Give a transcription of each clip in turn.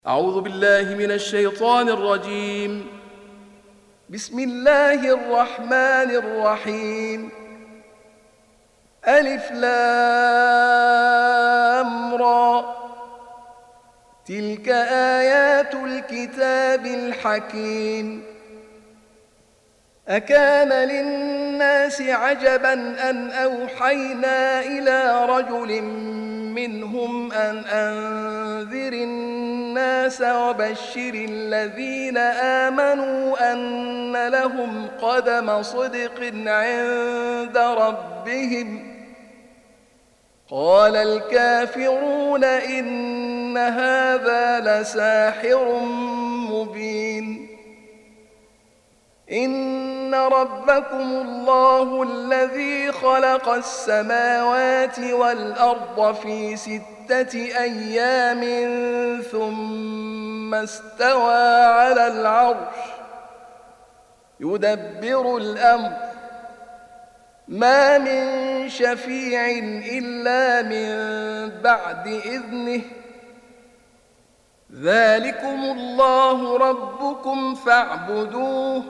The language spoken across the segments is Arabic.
أعوذ بالله من الشيطان الرجيم. بسم الله الرحمن الرحيم. ألف لام را، تلك آيات الكتاب الحكيم. أكان للناس عجبا أن أوحينا إلى رجل منهم أن أنذر الناس وبشر الذين آمنوا أن لهم قدم صدق عند ربهم. قال الكافرون إن هذا لساحر مبين. إن ربكم الله الذي خلق السماوات والأرض في 6 أيام ثم استوى على العرش يدبر الأمر، ما من شفيع إلا من بعد إذنه. ذلكم الله ربكم فاعبدوه،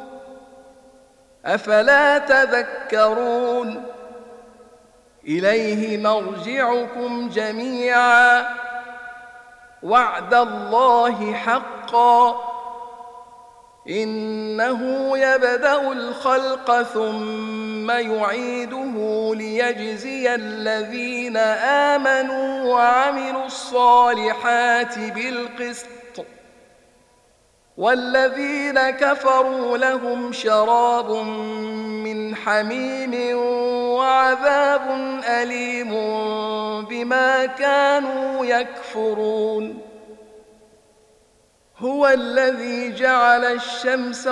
أفلا تذكرون. إليه مرجعكم جميعا، وعد الله حقا. إنه يبدأ الخلق ثم يعيده ليجزي الذين آمنوا وعملوا الصالحات بالقسط، والذين كفروا لهم شراب من حميم وعذاب أليم بما كانوا يكفرون. هو الذي جعل الشمس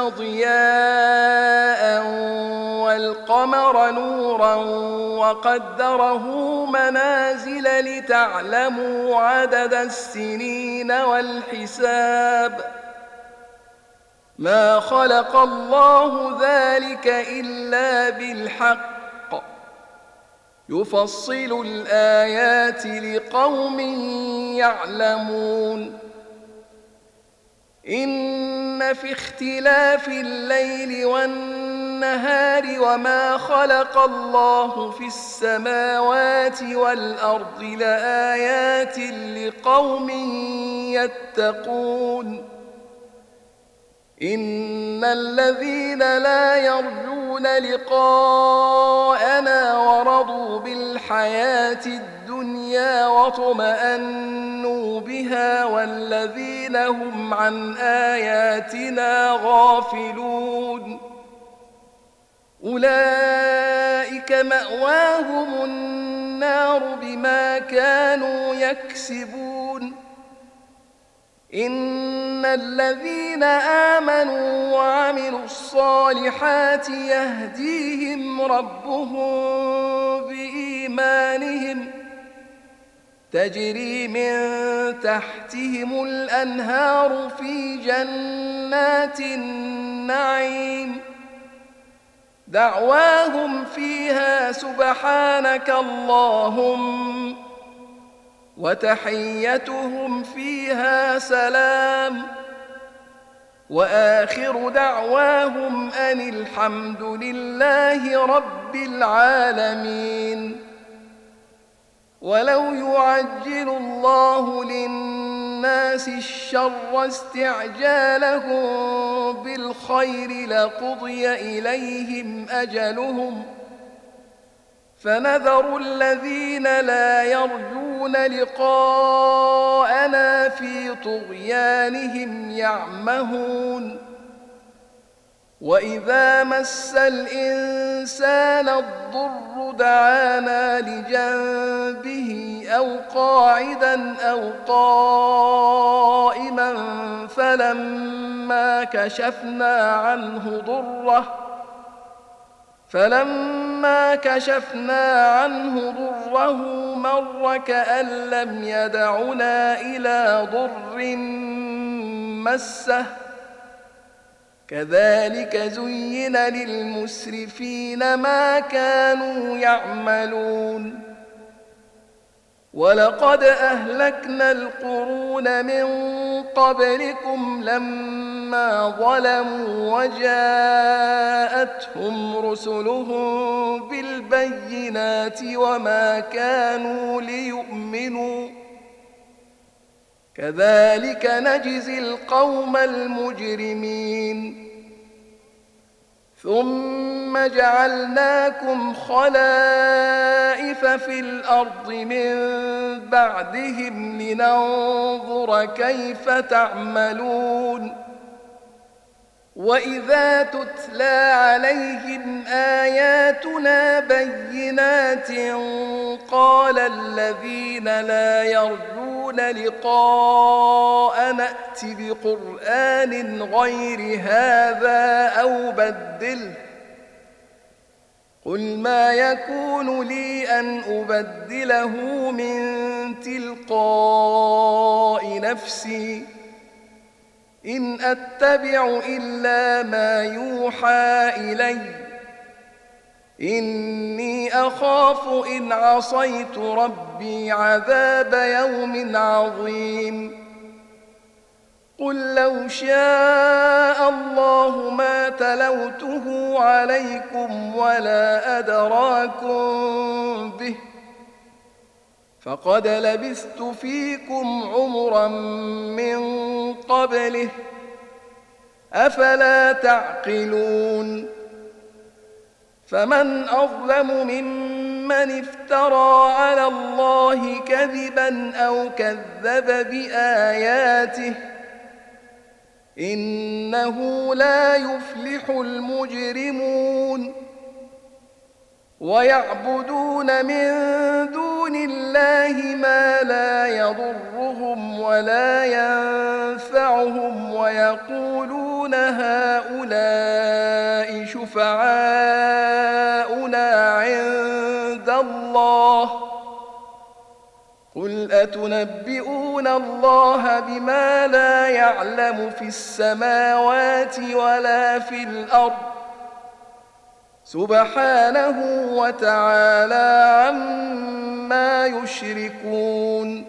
ضياء والقمر نورا وقدره منازل لتعلموا عدد السنين والحساب. ما خلق الله ذلك إلا بالحق، يفصل الآيات لقوم يعلمون. إن في اختلاف الليل والنهار وما خلق الله في السماوات والأرض لآيات لقوم يتقون. إن الذين لا يرجون لقاءنا ورضوا بالحياة الدنيا واطمأنوا بها والذين هم عن آياتنا غافلون أولئك مأواهم النار بما كانوا يكسبون. إن الذين آمنوا وعملوا الصالحات يهديهم ربهم بإيمانهم، تجري من تحتهم الأنهار في جنات النعيم. دعواهم فيها سبحانك اللهم، وتحيتهم فيها سلام، وآخر دعواهم أن الحمد لله رب العالمين. ولو يعجل الله للناس الشر استعجالهم بالخير لقضي إليهم أجلهم، فنذر الذين لا يرجون لقاءنا في طغيانهم يعمهون. وإذا مس الإنسان الضر دعانا لجنبه أو قاعدا أو قائما فلما كشفنا عنه ضره مر كأن لم يدعنا إلى ضر مسه. كذلك زين للمسرفين ما كانوا يعملون. ولقد أهلكنا القرون من قبلكم لما ظلموا وجاءتهم رسلهم بالبينات وما كانوا ليؤمنوا كذلك نجزي القوم المجرمين ثم جعلناكم خلائف في الأرض من بعدهم لننظر كيف تعملون وإذا تتلى عليهم آياتنا بينات قال الذين لا يرجون لقاء نأت بقرآن غير هذا أو بدله قل ما يكون لي أن أبدله من تلقاء نفسي إن أتبع إلا ما يوحى إلي إني أخاف إن عصيت ربي عذاب يوم عظيم قل لو شاء الله ما تلوته عليكم ولا أدراكم به فقد لبثت فيكم عمرا من قبله أفلا تعقلون فمن أظلم ممن افترى على الله كذبا أو كذب بآياته إنه لا يفلح المجرمون ويعبدون من دون الله ما لا يضرهم ولا ينفعهم ويقولون هؤلاء شفعاؤنا عند الله قل أتنبئون الله بما لا يعلم في السماوات ولا في الأرض سبحانه وتعالى عما يشركون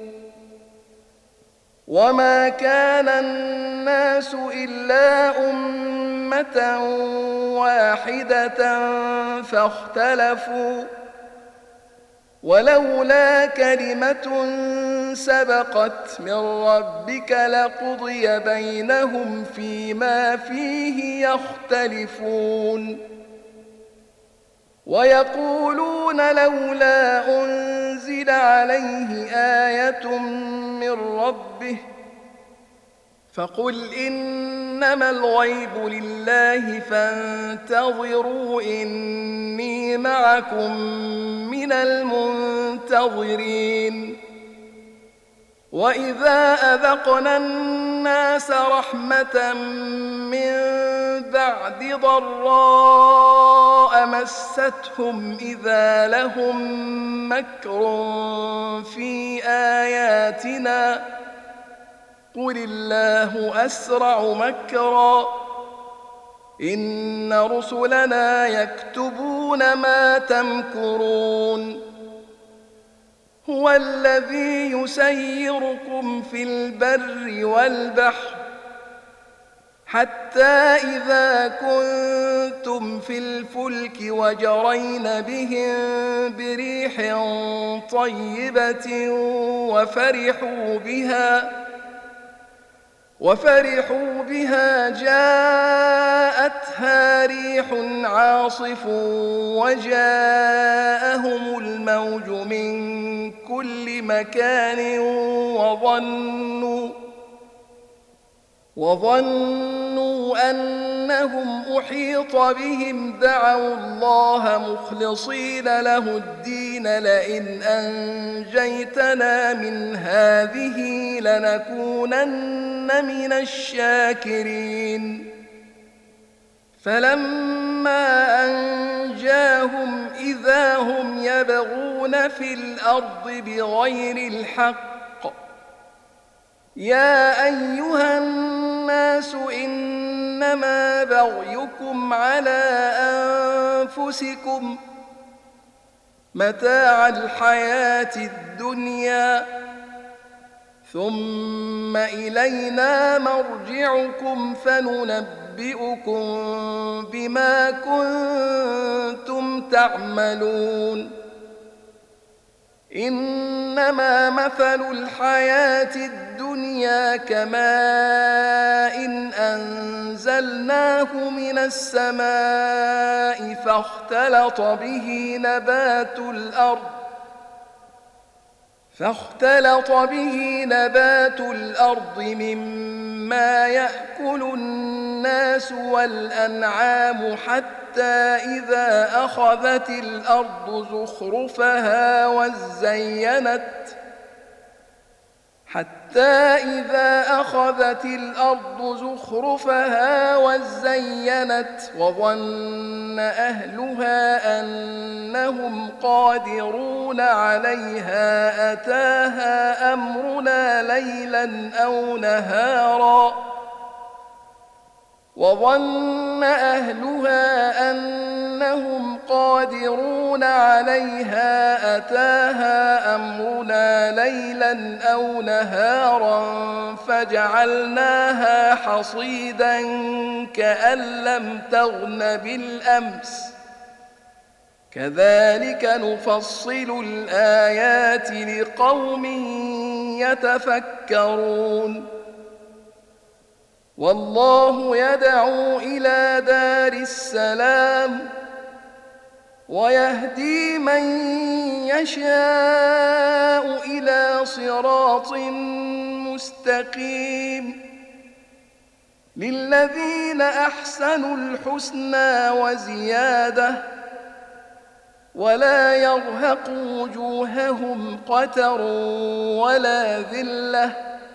وما كان الناس إلا أمة واحدة فاختلفوا ولولا كلمة سبقت من ربك لقضي بينهم فيما فيه يختلفون ويقولون لولا أنزل عليه آية من ربه فقل إنما الغيب لله فانتظروا إني معكم من المنتظرين وإذا أذقنا الناس رحمة من بعد ضراء مستهم إذا لهم مكر في آياتنا قل الله أسرع مكرا إن رسلنا يكتبون ما تمكرون هو الذي يسيركم في البر والبحر حتى إذا كنتم في الفلك وجرين بهم بريح طيبة وفرحوا بها جاءتها ريح عاصف وجاءهم الموج من كل مكان وظنوا أنهم أحيط بهم دعوا الله مخلصين له الدين لئن أنجيتنا من هذه لنكونن من الشاكرين فلما أنجاهم إذا هم يبغون في الأرض بغير الحق يا أيها الناس إنما بغيكم على أنفسكم متاع الحياة الدنيا ثم إلينا مرجعكم فننبئكم بما كنتم تعملون إنما مثل الحياة الدنيا كماء أنزلناه من السماء فاختلط به نبات الأرض مما يأكل الناس والأنعام حتى إذا أخذت الأرض زخرفها وزينت وظن أهلها أنهم قادرون عليها أتاها أمرنا ليلا أو نهارا فجعلناها حصيدا كأن لم تغن بالأمس كذلك نفصل الآيات لقوم يتفكرون والله يدعو إلى دار السلام ويهدي من يشاء إلى صراط مستقيم للذين أحسنوا الحسنى وزيادة ولا يرهق وجوههم قتر ولا ذلة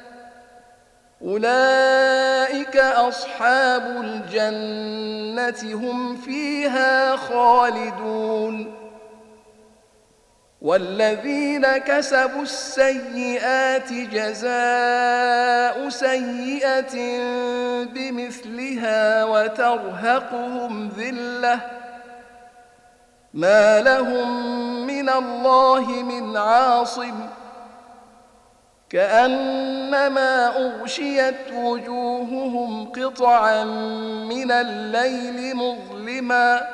أولئك أصحاب الجنة هم فيها خالدون والذين كسبوا السيئات جزاء سيئة بمثلها وترهقهم ذلة ما لهم من الله من عاصم كأنما أغشيت وجوههم قطعا من الليل مظلما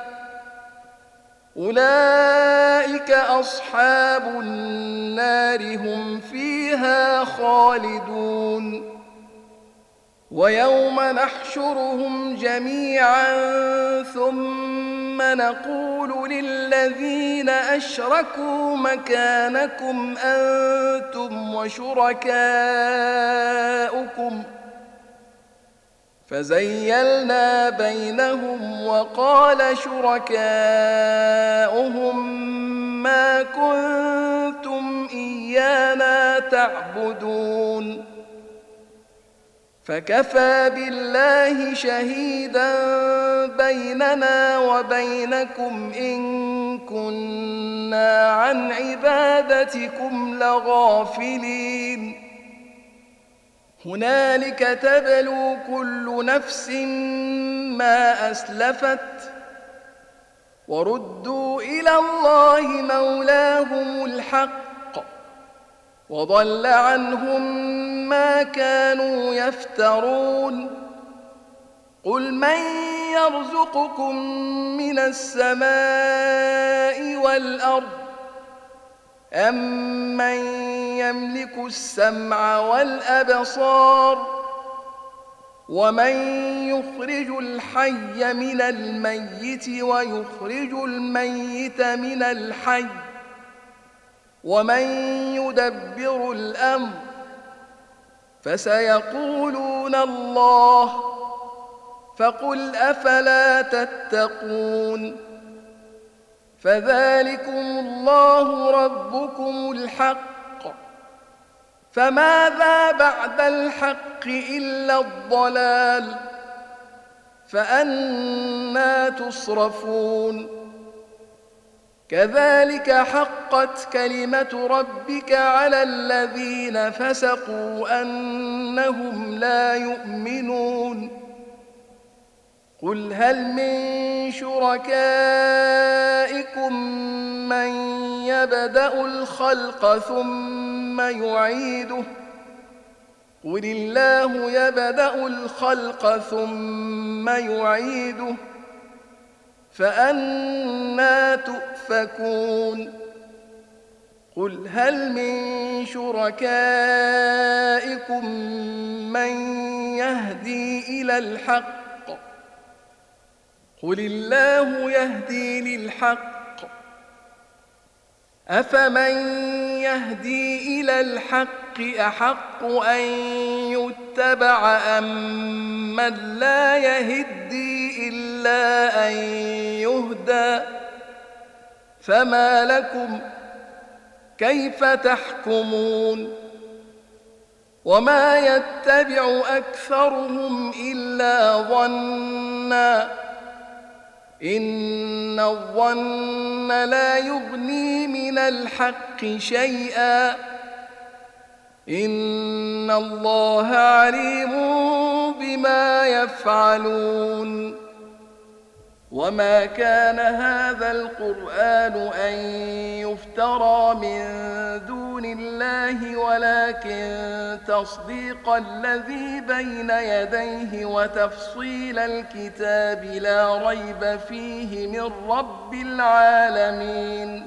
أولئك أصحاب النار هم فيها خالدون ويوم نحشرهم جميعا ثم نقول للذين أشركوا مكانكم أنتم وشركاؤكم فزيلنا بينهم وقال شركاؤهم ما كنتم إيانا تعبدون فكفى بالله شهيدا بيننا وبينكم إن كنا عن عبادتكم لغافلين هنالك تبلو كل نفس ما أسلفت وردوا إلى الله مولاهم الحق وضل عنهم ما كانوا يفترون قل من يرزقكم من السماء والأرض أمن يملك السمع والأبصار ومن يخرج الحي من الميت ويخرج الميت من الحي ومن يدبر الأمر فسيقولون الله فقل أفلا تتقون فذلكم الله ربكم الحق فماذا بعد الحق إلا الضلال فأنى تصرفون كذلك حقت كلمة ربك على الذين فسقوا أنهم لا يؤمنون قل هل من شركائكم من يبدأ الخلق ثم يعيده قل الله يبدأ الخلق ثم يعيده فأنى تؤفكون قل هل من شركائكم من يهدي إلى الحق قل الله يهدي للحق أفمن يهدي إلى الحق أحق أن يتبع أم من لا يهدي إلا أن يهدى فما لكم كيف تحكمون وما يتبع أكثرهم إلا ظنّا إن الظن لا يغني من الحق شيئا إن الله عليم بما يفعلون وما كان هذا القرآن أن يفترى من دون الله ولكن تصديق الذي بين يديه وتفصيل الكتاب لا ريب فيه من رب العالمين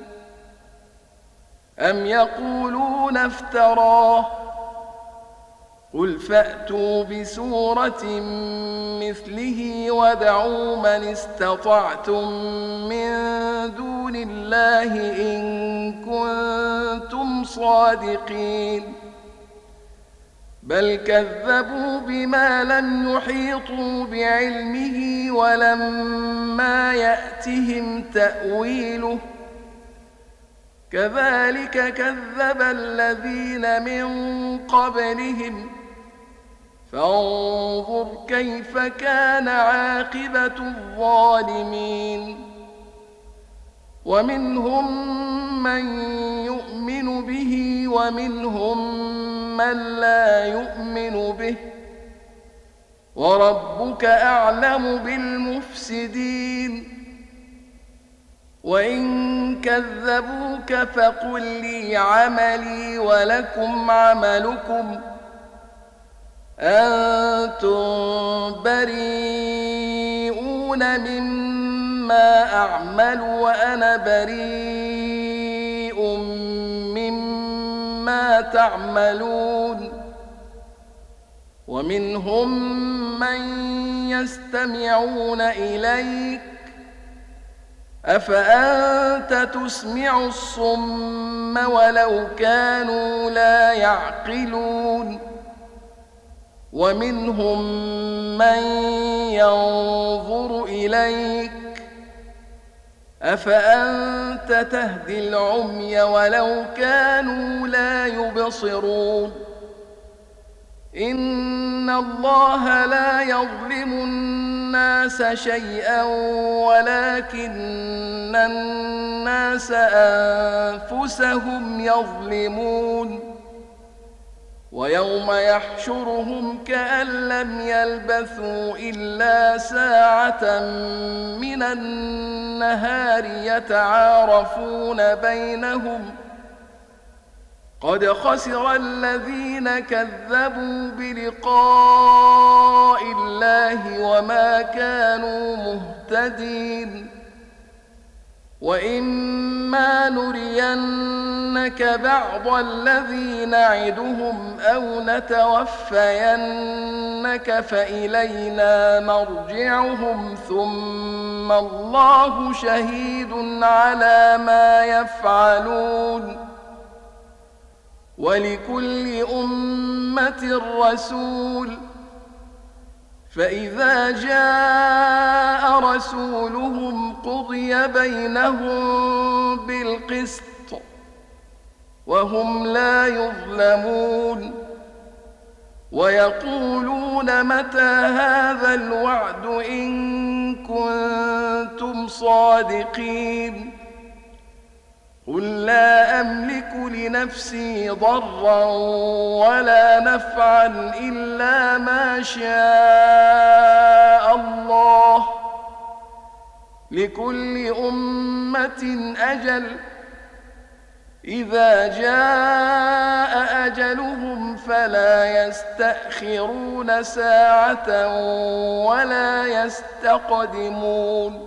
أم يقولون افتراه قل فأتوا بسورة مثله وادعوا من استطعتم من دون الله إن كنتم صادقين بل كذبوا بما لم يحيطوا بعلمه ولما يأتهم تأويله كذلك كذب الذين من قبلهم فانظر كيف كان عاقبة الظالمين ومنهم من يؤمن به ومنهم من لا يؤمن به وربك أعلم بالمفسدين وإن كذبوك فقل لي عملي ولكم عملكم أنتم بريئون مما أعمل وأنا بريء مما تعملون ومنهم من يستمعون إليك أفأنت تسمع الصم ولو كانوا لا يعقلون ومنهم من ينظر إليك أفأنت تهدي العمي ولو كانوا لا يبصرون إن الله لا يظلم الناس شيئا ولكن الناس أنفسهم يظلمون ويوم يحشرهم كأن لم يلبثوا إلا ساعة من النهار يتعارفون بينهم قد خسر الذين كذبوا بلقاء الله وما كانوا مهتدين وإما نرينك بعض الذي نعدهم أو نتوفينك فإلينا مرجعهم ثم الله شهيد على ما يفعلون ولكل أمة رسول فإذا جاء رسولهم قضي بينهم بالقسط وهم لا يظلمون ويقولون متى هذا الوعد إن كنتم صادقين قل لا أملك لنفسي ضرا ولا نفعا إلا ما شاء الله لكل أمة أجل إذا جاء أجلهم فلا يستأخرون ساعة ولا يستقدمون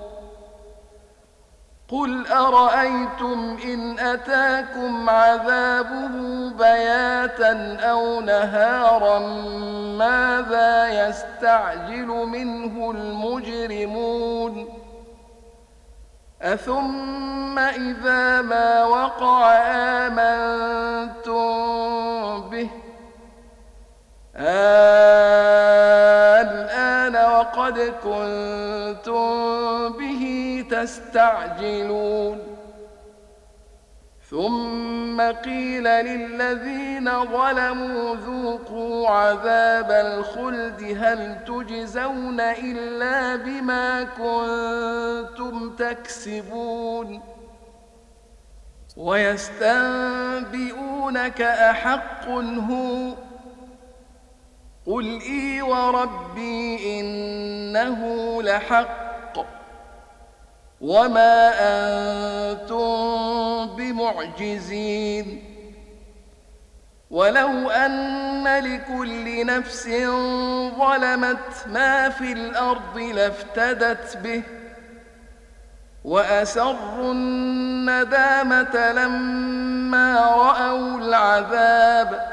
قل أرأيتم إن أتاكم عذابه بياتا أو نهارا ماذا يستعجل منه المجرمون أثم إذا ما وقع آمنتم به الآن وقد كنتم به تستعجلون ثم قيل للذين ظلموا ذوقوا عذاب الخلد هل تجزون إلا بما كنتم تكسبون ويستنبئونك أحق هو قل إي وربي إنه لحق وما أنتم بمعجزين ولو أن لكل نفس ظلمت ما في الأرض لافتدت به وأسروا الندامة لما رأوا العذاب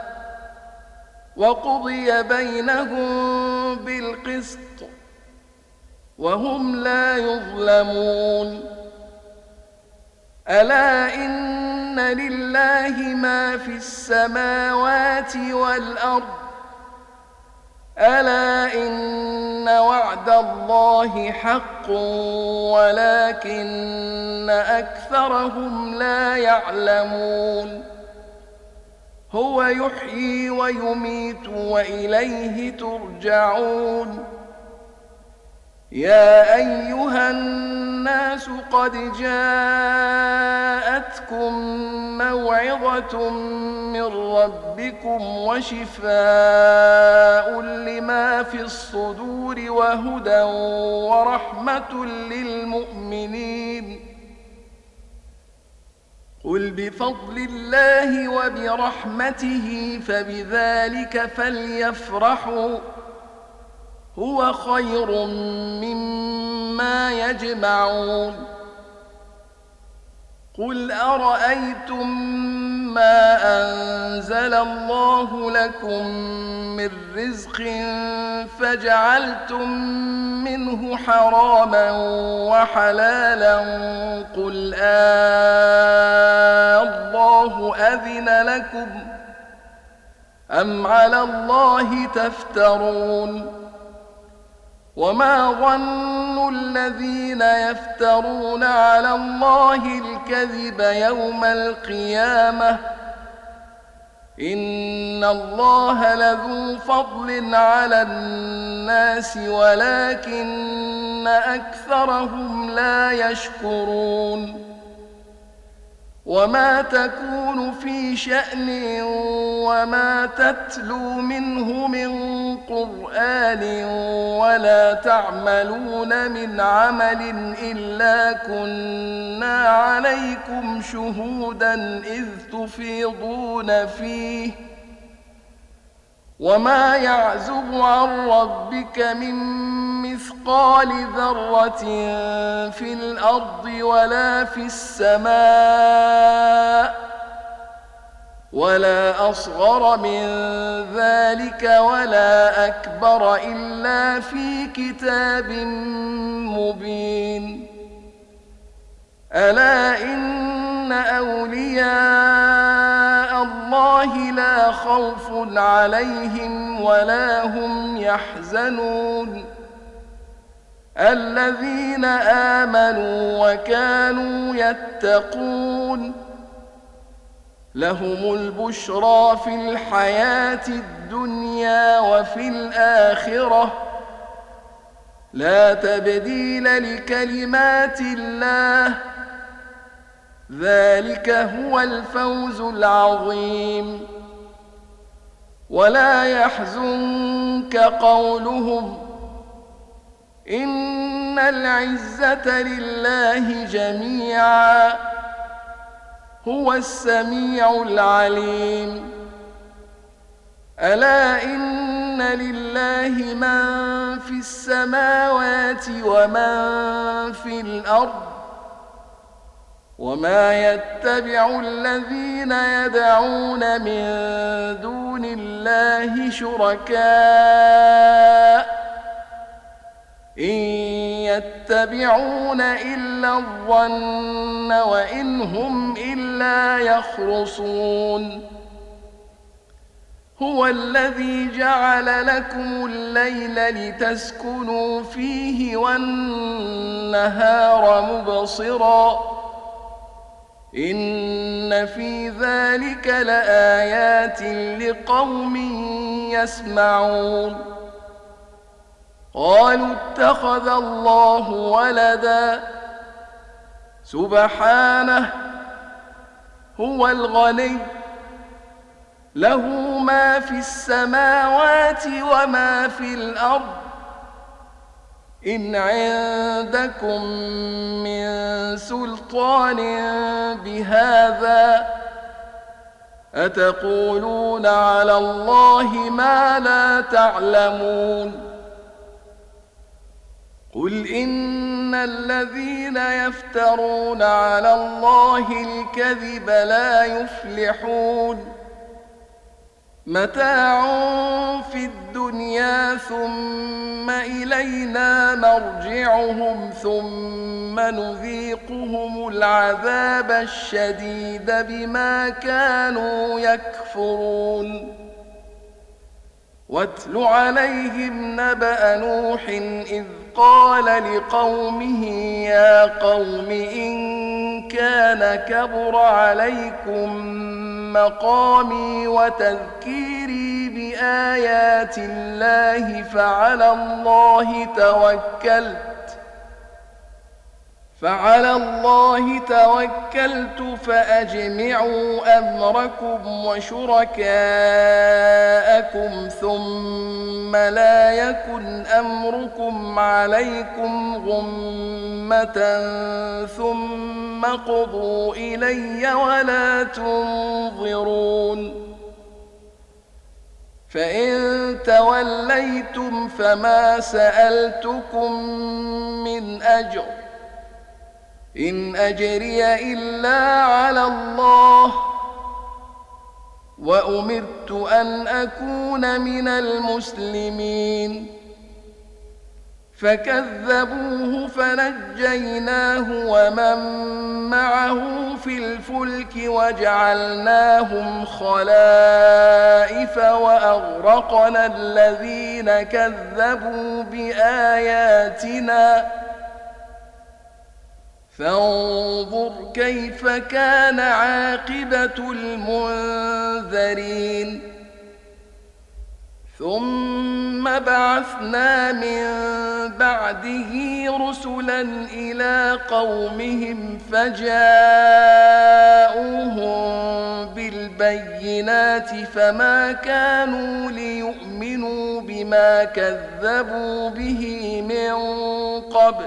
وقضي بينهم بالقسط وهم لا يظلمون ألا إن لله ما في السماوات والأرض ألا إن وعد الله حق ولكن أكثرهم لا يعلمون هو يحيي ويميت وإليه ترجعون يا أيها الناس قد جاءتكم موعظة من ربكم وشفاء لما في الصدور وهدى ورحمة للمؤمنين قل بفضل الله وبرحمته فبذلك فليفرحوا هو خير مما يجمعون قل أرأيتم ما أنزل الله لكم من رزق فجعلتم منه حراما وحلالا قل الله أذن لكم أم على الله تفترون وما ظن الذين يفترون على الله الكذب يوم القيامة إن الله لذو فضل على الناس ولكن أكثرهم لا يشكرون وما تكون في شأن وما تتلو منه من قرآن ولا تعملون من عمل إلا كنا عليكم شهودا إذ تفيضون فيه وما يعزب عن ربك من مثقال ذرة في الأرض ولا في السماء ولا أصغر من ذلك ولا أكبر إلا في كتاب مبين ألا إن أولياء الله لا خوف عليهم ولا هم يحزنون الذين آمنوا وكانوا يتقون لهم البشرى في الحياة الدنيا وفي الآخرة لا تبديل لكلمات الله ذلك هو الفوز العظيم ولا يحزنك قولهم إن إن العزة لله جميعا هو السميع العليم. ألا إن لله من في السماوات ومن في الأرض وما يتبع الذين يدعون من دون الله شركاء إن يتبعون إلا الظن وإن هم إلا يخرصون. هو الذي جعل لكم الليل لتسكنوا فيه والنهار مبصرا إن في ذلك لآيات لقوم يسمعون. قالوا اتخذ الله ولدا سبحانه هو الغني له ما في السماوات وما في الأرض إن عندكم من سلطان بهذا أتقولون على الله ما لا تعلمون. قل إن الذين يفترون على الله الكذب لا يفلحون متاع في الدنيا ثم إلينا مرجعهم ثم نذيقهم العذاب الشديد بما كانوا يكفرون. واتل عليهم نبأ نوح إذ قال لقومه يا قوم إن كان كبر عليكم مقامي وتذكيري بآيات الله فعلى الله توكلت فأجمعوا أمركم وشركاءكم ثم لا يكن أمركم عليكم غمة ثم قضوا إلي ولا تنظرون. فإن توليتم فما سألتكم من أجر إن أجري إلا على الله وأمرت أن أكون من المسلمين. فكذبوه فنجيناه ومن معه في الفلك وجعلناهم خلائف وأغرقنا الذين كذبوا بآياتنا فانظر كيف كان عاقبة المنذرين. ثم بعثنا من بعده رسلا إلى قومهم فجاءوهم بالبينات فما كانوا ليؤمنوا بما كذبوا به من قبل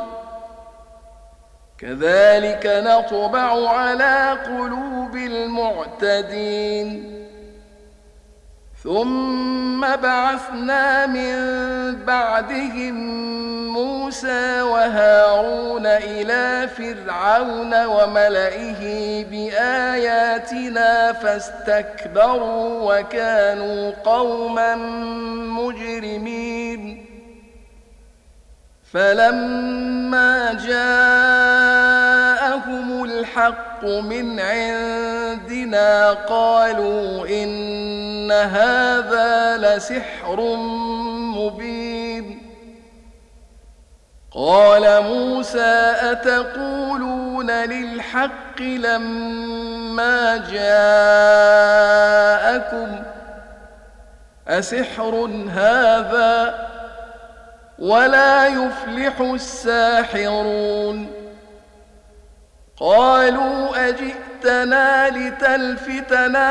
كذلك نطبع على قلوب المعتدين. ثم بعثنا من بعدهم موسى وهارون إلى فرعون وملئه بآياتنا فاستكبروا وكانوا قوما مجرمين. فلما جاءهم الحق من عندنا قالوا إن هذا لسحر مبين. قال موسى أتقولون للحق لما جاءكم أسحر هذا ولا يفلح الساحرون. قالوا أجئتنا لتلفتنا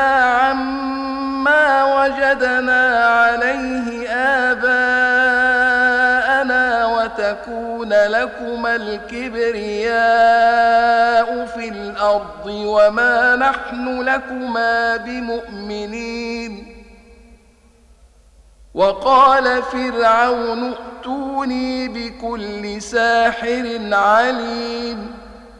عما وجدنا عليه آباءنا تكون لكما الكبرياء في الأرض وما نحن لكما بمؤمنين وقال فرعون ائتوني بكل ساحر عليم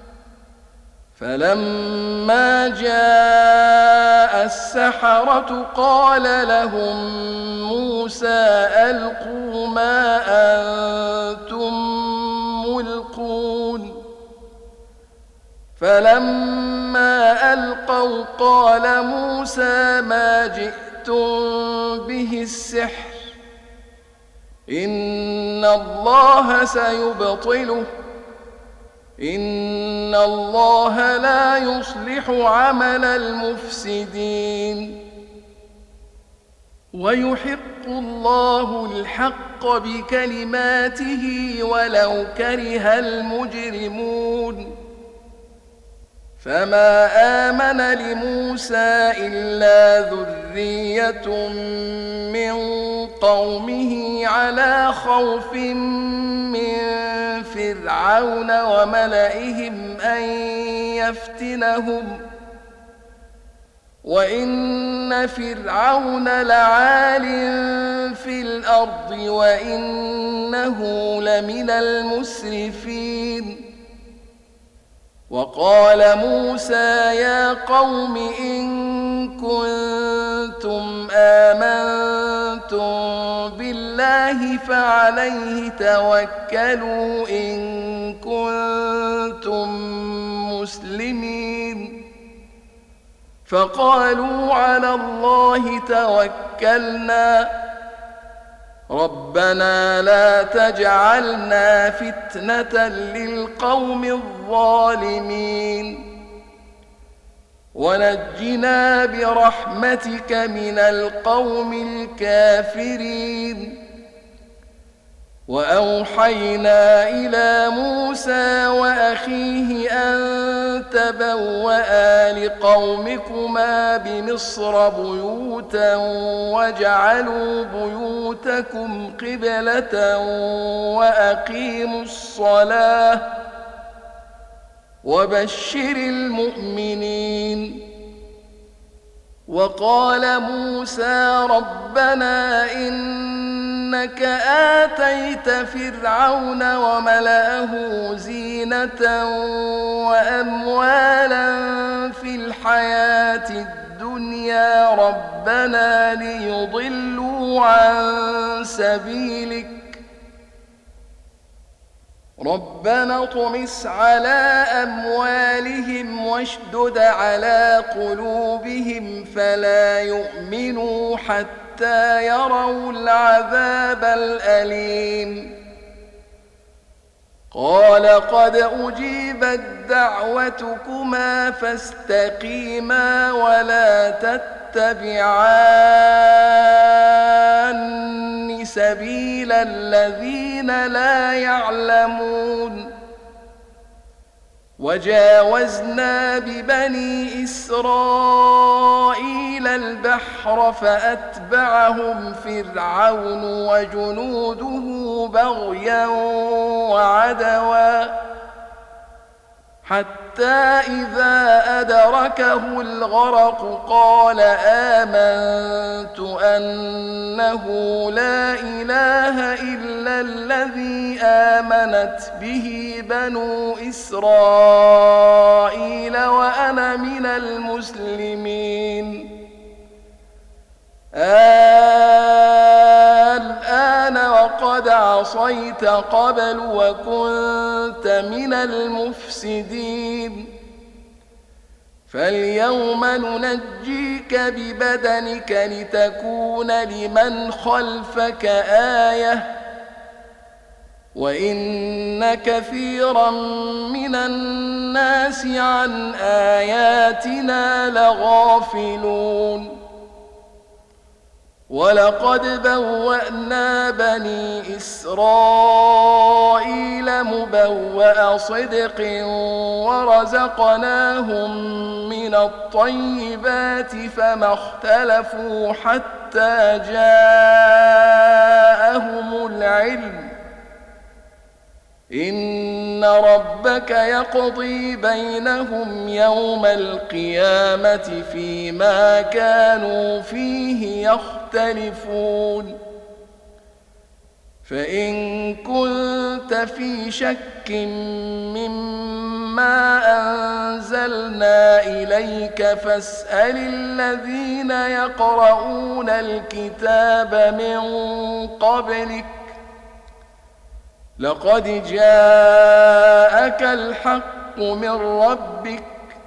فلما جاء السحرة قال لهم موسى ألقوا ما أنتم ملقون فلما ألقوا قال موسى ما جئتم به السحر إن الله سيبطله إن الله لا يصلح عمل المفسدين ويحق الله الحق بكلماته ولو كره المجرمون فما آمن لموسى إلا ذرية من قومه على خوف من فرعون وملئهم أن يفتنهم وإن فرعون لعال في الأرض وإنه لمن المسرفين وقال موسى يا قوم إن كنتم آمنتم بالله فعليه توكلوا إن كنتم مسلمين فقالوا على الله توكلنا ربنا لا تجعلنا فتنة للقوم الظالمين ونجنا برحمتك من القوم الكافرين وأوحينا إلى موسى وأخيه أن تبوأ لقومكما بمصر بيوتا واجعلوا بيوتكم قبلة وأقيموا الصلاة وبشر المؤمنين وقال موسى ربنا إنك آتيت فرعون وملأه زينة وأموالا في الحياة الدنيا ربنا ليضلوا عن سبيلك ربنا اطمس على أموالهم واشدد على قلوبهم فلا يؤمنوا حتى يروا العذاب الأليم قال قد أجيبت دعوتكما فاستقيما ولا تتبعان سبيل الذين لا يعلمون وجاوزنا ببني إسرائيل البحر فأتبعهم فرعون وجنوده بغيا وعدوا حتى إذا أدركه الغرق قال آمنت أنه لا إله إلا الذي آمنت به بنو إسرائيل وأنا من المسلمين الآن وقد عصيت قبل وكنت من المفسدين فاليوم ننجيك ببدنك لتكون لمن خلفك آية وإن كثيرا من الناس عن آياتنا لغافلون ولقد بوأنا بني إسرائيل مبوأ صدق ورزقناهم من الطيبات فما اختلفوا حتى جاءهم العلم إن ربك يقضي بينهم يوم القيامة فيما كانوا فيه يختلفون فإن كنت في شك مما أنزلنا إليك فاسأل الذين يقرؤون الكتاب من قبلك لقد جاءك الحق من ربك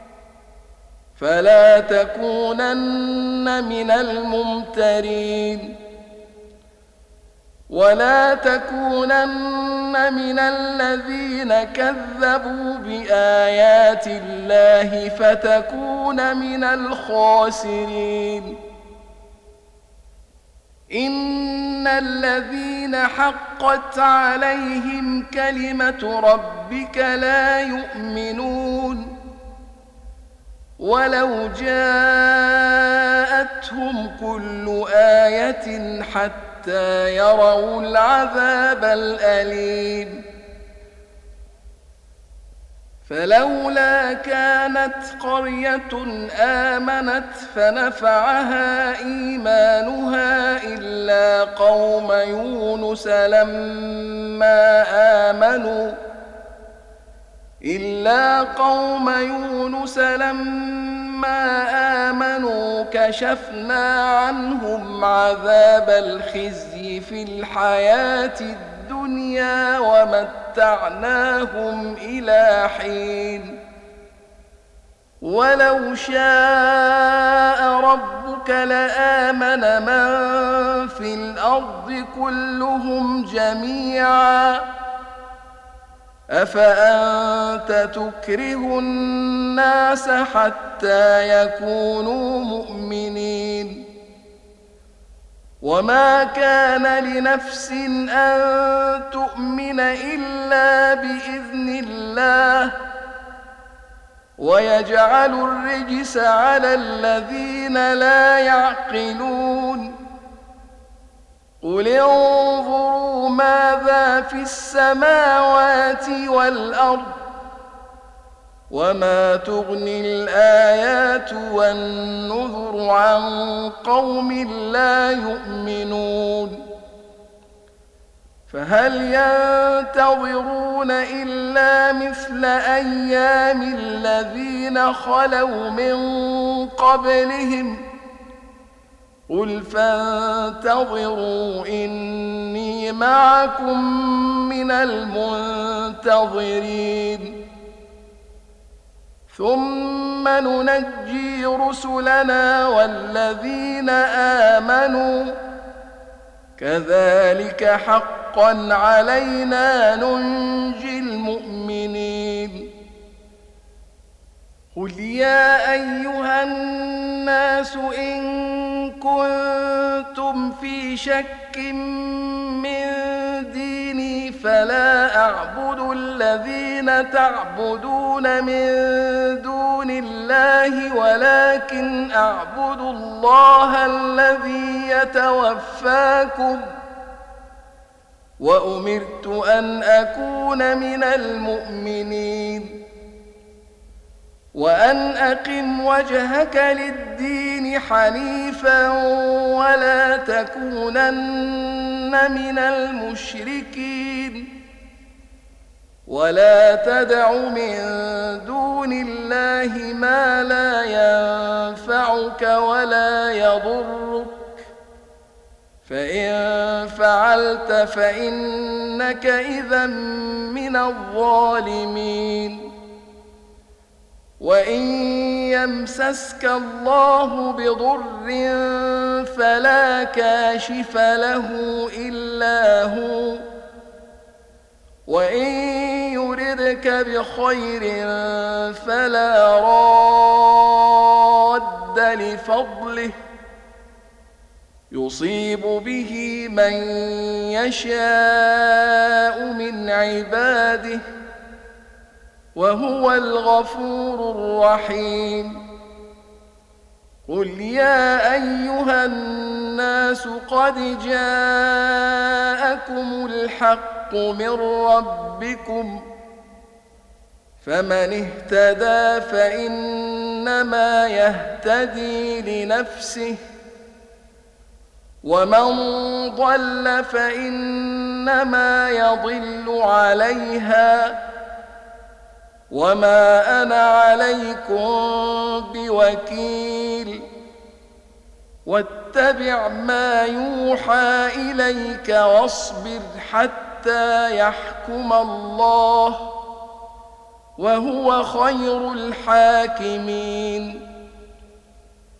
فلا تكونن من الممترين ولا تكونن من الذين كذبوا بآيات الله فتكون من الخاسرين إن الذين حقت عليهم كلمة ربك لا يؤمنون ولو جاءتهم كل آية حتى يروا العذاب الأليم فلولا كانت قرية آمنت فنفعها إيمانها إلا قوم يونس لما آمنوا كشفنا عنهم عذاب الخزي في الحياة الدنيا ومتعناهم إلى حين ولو شاء ربك لآمن من في الأرض كلهم جميعا أفأنت تكره الناس حتى يكونوا مؤمنين وما كان لنفس أن تؤمن إلا بإذن الله ويجعل الرجس على الذين لا يعقلون قل انظروا ماذا في السماوات والأرض وما تغني الآيات والنذر عن قوم لا يؤمنون فهل ينتظرون إلا مثل أيام الذين خلوا من قبلهم قل فانتظروا إني معكم من المنتظرين ثم ننجي رسلنا والذين آمنوا كذلك حقا علينا ننجي المؤمنين قل يا أيها الناس إن كنتم في شك من ديني فلا أعبد الذين تعبدون من دون الله ولكن أعبد الله الذي يتوفاكم وأمرت أن أكون من المؤمنين وأن أقم وجهك للدين حنيفا ولا تكونن من المشركين ولا تدع من دون الله ما لا ينفعك ولا يضرك فإن فعلت فإنك إذا من الظالمين وإن يمسسك الله بضر فلا كاشف له إلا هو وإن يردك بخير فلا راد لفضله يصيب به من يشاء من عباده وهو الغفور الرحيم قل يا أيها الناس قد جاءكم الحق الحق من ربكم، فمن اهتدى فإنما يهتدي لنفسه، ومن ضل فإنما يضل عليها، وما أنا عليكم بوكيل. واتبع ما يوحى إليك واصبر حتى يحكم الله، وهو خير الحاكمين.